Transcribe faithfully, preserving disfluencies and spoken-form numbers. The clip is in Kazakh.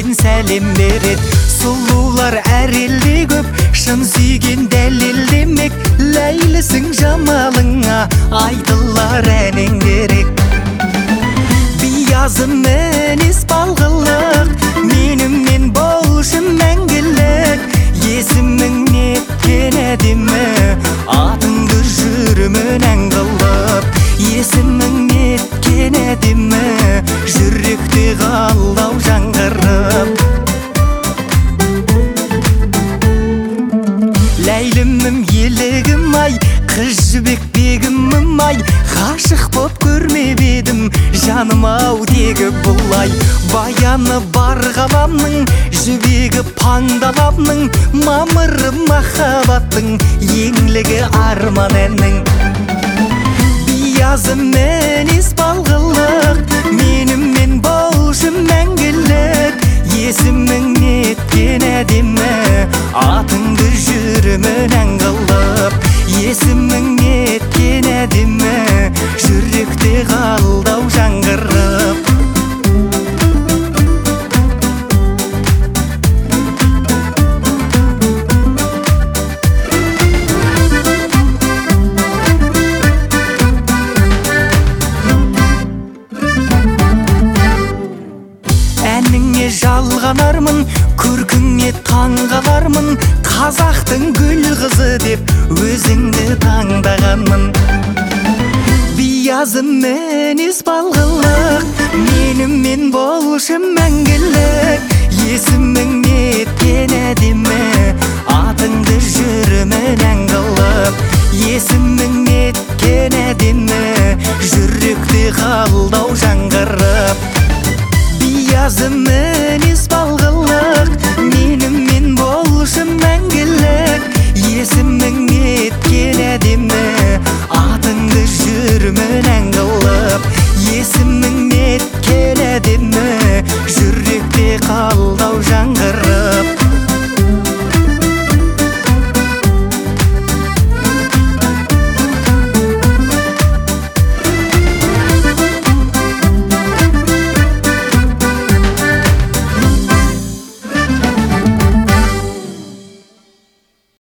елден сәлем берет. Сұлулар әр елде көп, шын сүйген дәлелдемек. Ләйлісің жамалыңа айтылар әнең керек. Биязы мінез балғылық, менімен болшы мәңгілік. Есімің неткен әдемі, атыңды жүрімін ән қылып. Есімің неткен әдемі, жүректе қалдау жаңғырып. Ләйлімім, елігім ай, қыз жібек бегімім ай. Ғашық боп көрмеп едім, жаным ау тегі бұлай. Баяны бар ғаламның, жібегі паңдалапның. Мамыры махаббаттың, еңлігі арман әннің. Биязы мінез балғылық, менімен болшы мәңгілік. Есімің неткен әдемі, атыңды жүрімін ән қылып. Есімің неткен әдемі, жүректе қалдау жаңғырып. Әніңе жалғанармын, көркіңе таңғалармын. Қазақтың гүл қызы деп өзіңді таңдағанмын. Биязы мінез балғылық, менімен болшы мәңгілік.